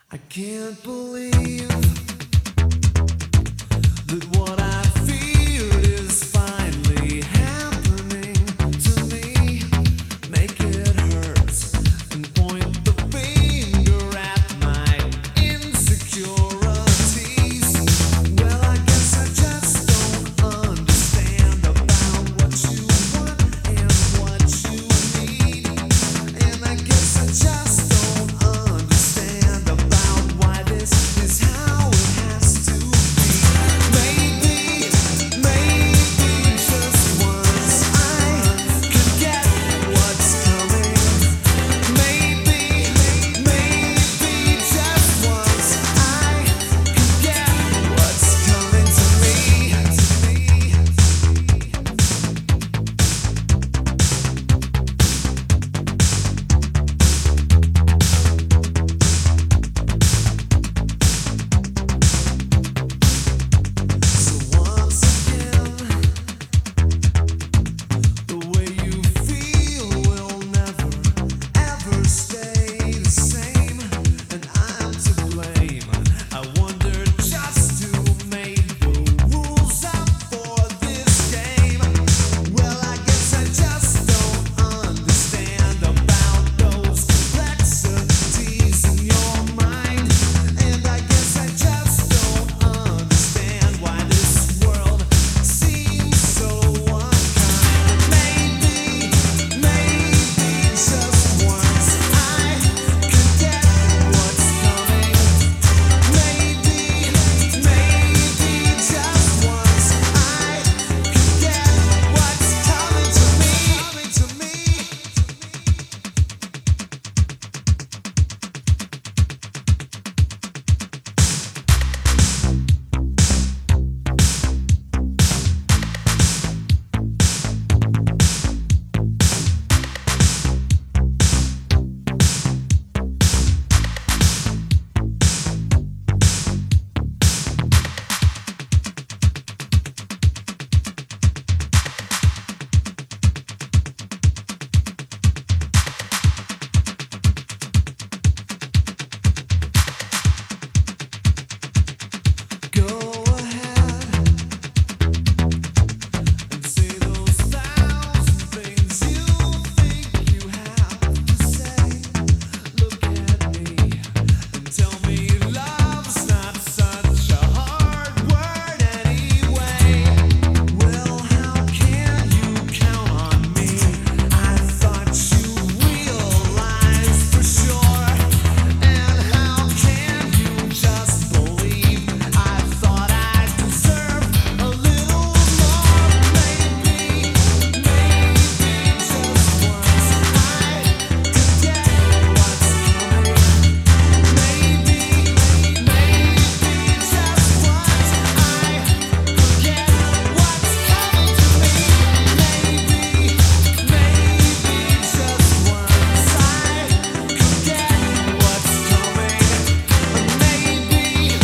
I can't believe that what I feel is finally happening to me. Make it hurt and point the finger at my insecurities. Well, I guess I just don't understand about what you want and what you need. And I guess I just don't understand about why this is how it has to be. Maybe just once I could get what's coming. Maybe just once I could get what's coming to me. So once again, the way you feel will never ever stay the same, and I'm to blame. I wonder just who made the rules up for this game. Well, I guess I just don't understand about those complexities in your mind, and I guess I just don't understand why this world seems so unkind. Maybe just once I could get what's coming. Maybe just once I could get what's coming to me. Go ahead and say those thousand things you think you have to say. Look at me and tell me love's not such a hard word anyway. Well, how can you count on me? I thought you realized for sure. And how can you just believe? I thought I deserved a little more. Maybe just once I could get what's coming. Maybe just once I could get what's coming to me. Maybe just once I could get what's coming. Maybe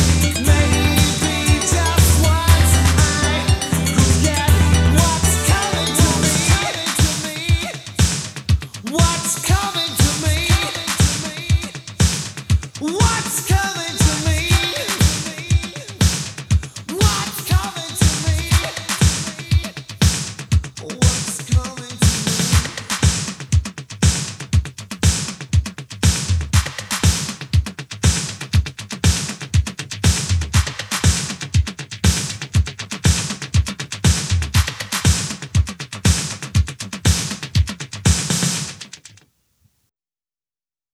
just once I could get what's coming to me. What's coming to me? What's coming?